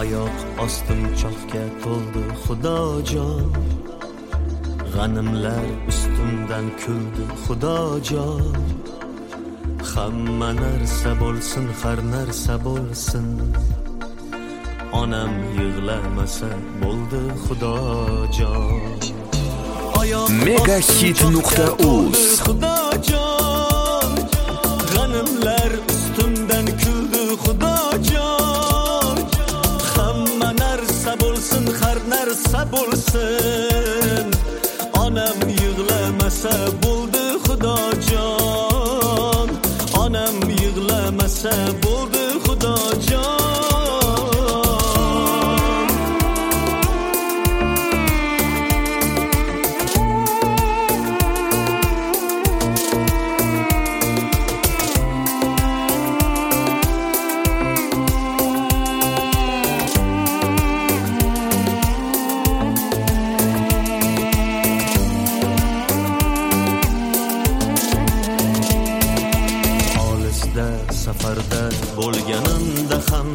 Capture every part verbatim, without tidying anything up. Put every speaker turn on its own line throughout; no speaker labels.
oyoq ostim choqga to'ldi Xudojon, g'animlar ustimdan kuldi Xudojon. Hamma narsa bo'lsin, har narsa bo'lsin, onam yig'lamasa bo'ldi Xudojon.
Megahit nuqta uz
Xudojon, g'animlar ustimdan kuldi Xudojon. Hamma narsa bo'lsin, har narsa bo'lsin, onam yig'lamasa bo'ldi Xudojon. Onam yig'lamasa bo'ldi Xudojon. Safarda bo'lganimda ham,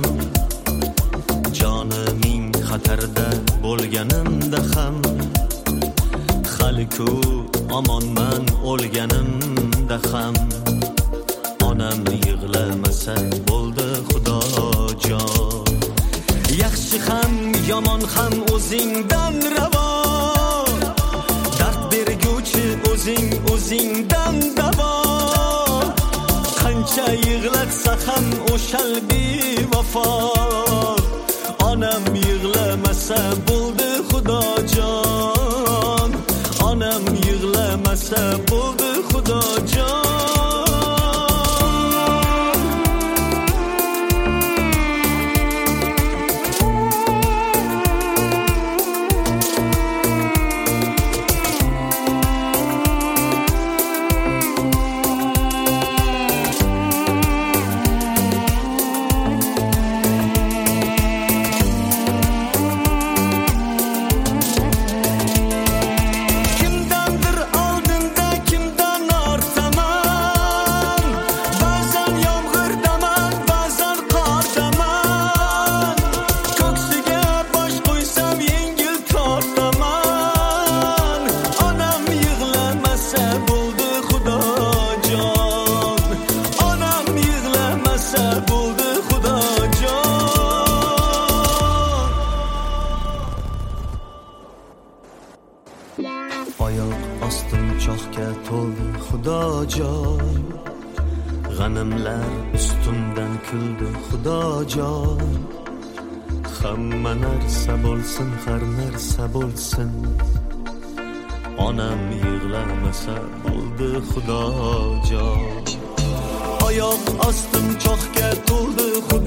joniming xatarda bo'lganimda ham, hali-ku omonman o'lganimda ham, onam yig'lamasa bo'ldi Xudojon. Yaxshi ham yomon ham o'zingdan ravo, dard berguvchi o'zing o'zingdan davo. Qancha yig'latsa ham o'shal bevafo, onam yig'lamasa bo'ldi Xudojon. Onam yig'lamasa bo'ldi Xudojon. Oyoq ostim choqga to'ldi Xudojon, g'animlar ustimdan kuldi Xudojon. Hamma narsa bo'lsin, har narsa bo'lsin, onam yig'lamasa bo'ldi Xudojon. Oyoq ostim choqga to'ldi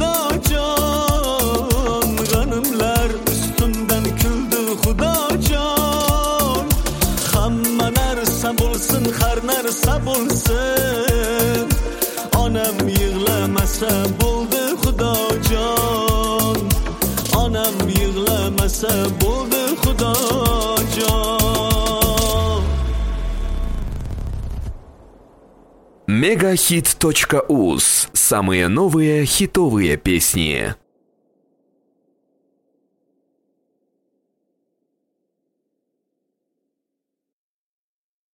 Xudojon, g'animlar ustimdan kuldi Xudojon. Hamma narsa bo'lsin, har narsa bo'lsin, onam yig'lamasa bo'ldi Xudojon. Onam yig'lamasa bo'ldi Xudojon.
Megahit точка уз. Самые новые хитовые песни.